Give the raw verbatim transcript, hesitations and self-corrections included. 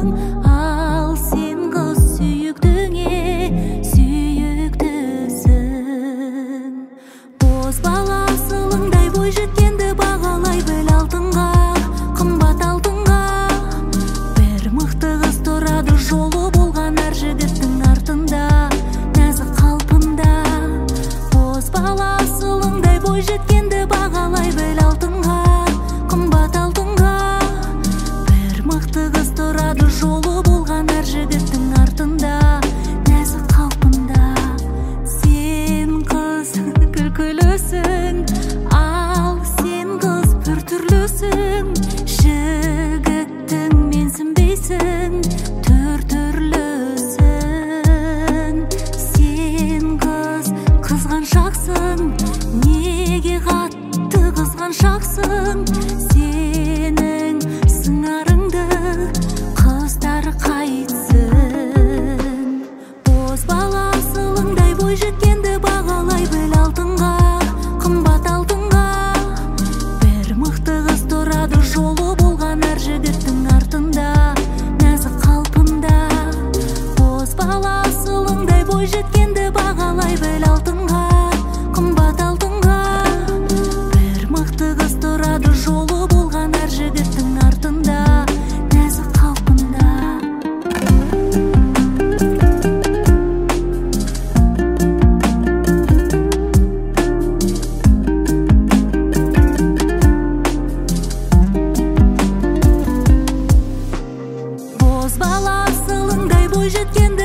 ал сен кыз сүйүктүңө сүйүктүүсүң. Боз бала асылыңдай бой жеткенди багалай бел алтынга, кымбат алтынга. Бир мыкты кыз турады жолу болгон ар жигиттин артында, назык калпында. Боз бала асылыңдай бой жеткенди багалай бел алтынга, кымбат алтынга. Бир мыкты кыз турады жолу болгон ар жигиттин артында, назык калпында. Сен кыз күлкүлүүсүң, ал сен кыз бир түрлүүсүң. Жигиттиң менсинбейсиң, түр түрлүүсүң. Сен кыз кызганчаксың, неге катты кызганчаксың? Сенин сыңарыңды кыздар кайтсын. Боз бала асылыңдай бой жеткенди багалай бел алтынга, кымбат алтынга. Бир мыкты кыз турады жолу болгон ар жигиттин артында, назык калпында. Боз бала асылыңдай бой жеткенди багалай бел алтынга, кымбат алтынга. Бир мыкты кыз турады жолу болгон ар жигиттин артында, назык калпында. Боз бала асылыңдай бой жеткенди